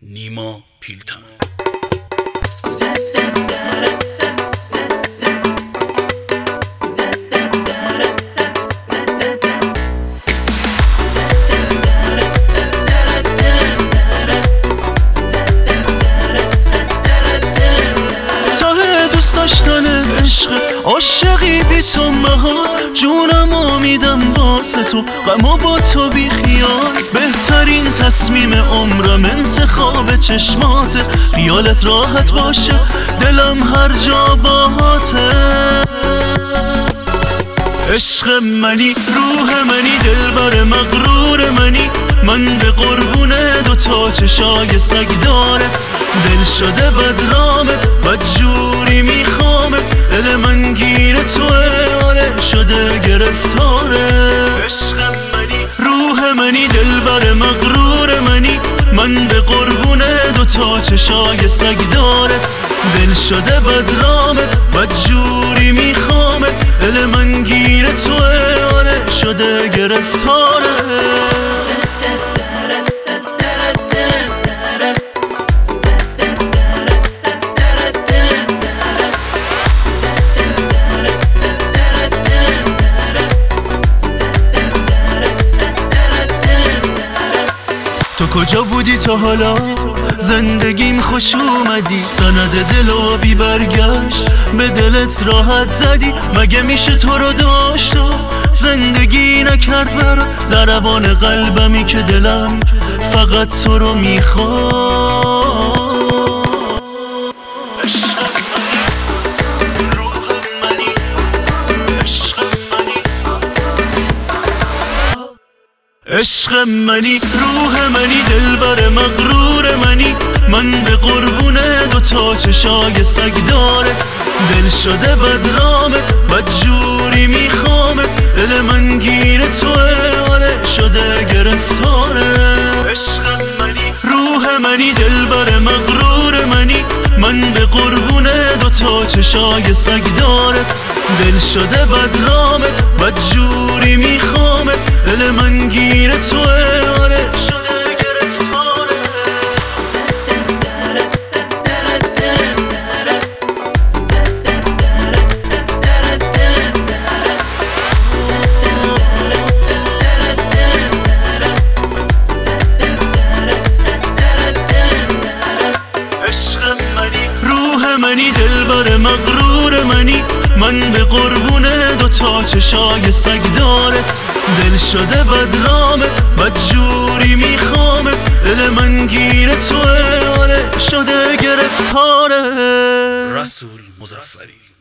نیما پیلتن. دوست داشتن عشق عاشقی بی تو مهار، جونمو میدم واسه تو، غمو با تو بی خیال. بهترین تصمیم عمرم انتخاب چشماته، خیالت راحت باشه دلم هر جا باهاته. عشق منی، روح منی، دلبر مغرور منی، من به قربون دوتا چشای سگ دارت دل شده بدرامت، بدجوری میخوامت، دل من گیر توه، آره شده گرفتاره. عشق منی، روح منی، دلبر مغرور منی، من به قربون دوتا چشای سگ دارت دل شده بدرامت، بدجوری میخوامت، دل من گیر توه، آره شده گرفتاره. تو کجا بودی تا حالا؟ زندگیم خوش اومدی، سند دل و بی برگشت به دلت راحت زدی. مگه میشه تو رو داشت و زندگی نکرد برات؟ ضربان قلبمی که دلم فقط تو رو میخواد. عشق منی، روح منی، دلبر مغرور منی، من به قربون دوتا چشای سگ دارت دل شده بدرامت، بدجوری میخوامت، دل من گیر توه، آره شده گرفتاره. عشق منی، روح منی، دلبر مغرور منی، من به قربون دوتا چشای سگ دارت دل شده بدرامت، بدجوری میخوامت، دل من گیر توه، آره شده گرفتاره. عشق منی، روح منی، دلبر مغرور منی، من به قربون دوتا چشای سگ دارت دل شده بدرامت، بدجوری میخوامت، دل من گیر توه، آره شده گرفتاره. رسول مظفری.